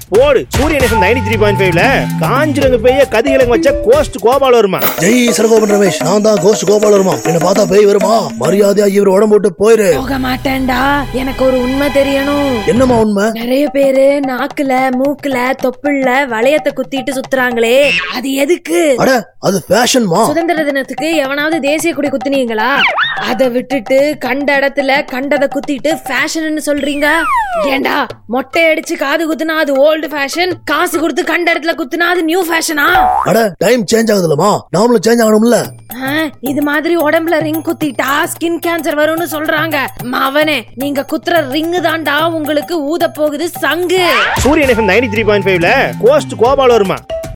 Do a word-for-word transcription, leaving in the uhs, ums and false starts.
போடு சூரியன் FM ninety three point ஃபைவ்ல காஞ்சிரங்க பெய்ய கதிகிழங்கு வச்ச கோஸ்ட் கோபால் வருமா. ஜெய் சரகோபன் ரமேஷ், நான் தான் கோஸ்ட் கோபால் வருமா. என்ன பார்த்தா பேய் வருமா? மரியாதையா இவர் உடம்பு விட்டு போயிரு. போக மாட்டேன்டா, எனக்கு ஒரு உண்மை தெரியணும். என்னமா உண்மை? நிறைய பேரு நாக்குல மூக்குல தொப்புள்ள வளையத்தை குத்திட்டு சுத்துறாங்களே, அது எதுக்கு? அட அது ஃபேஷன்மா. சுதந்திர தினத்துக்கு எவனாவது தேசிய கொடி குத்துனீங்களா? அதை விட்டுட்டு கண்ட இடத்துல கண்டதை குத்திட்டு ஃபேஷன் சொல்றீங்க. ஏண்டா மொட்டை அடிச்சு காது குத்துனா அது ஓல்டு ஃபேஷன், காசு கொடுத்து கண்ட இடத்துல குத்துனா அது நியூ ஃபேஷனா? அட டைம் சேஞ்ச் ஆகுதுலமா, நாமளும் சேஞ்ச் ஆகணும்ல. இது மாதிரி உடம்புல ரிங் குத்திட்டா ஸ்கின் கேன்சர் வரும்னு சொல்றாங்க. மவனே, நீங்க குத்துற ரிங் தாண்டா உங்களுக்கு ஊத போகுது சங்கு. Suryan FM ninety three point ஃபைவ்ல கோஸ்ட் கோபால் வருமா.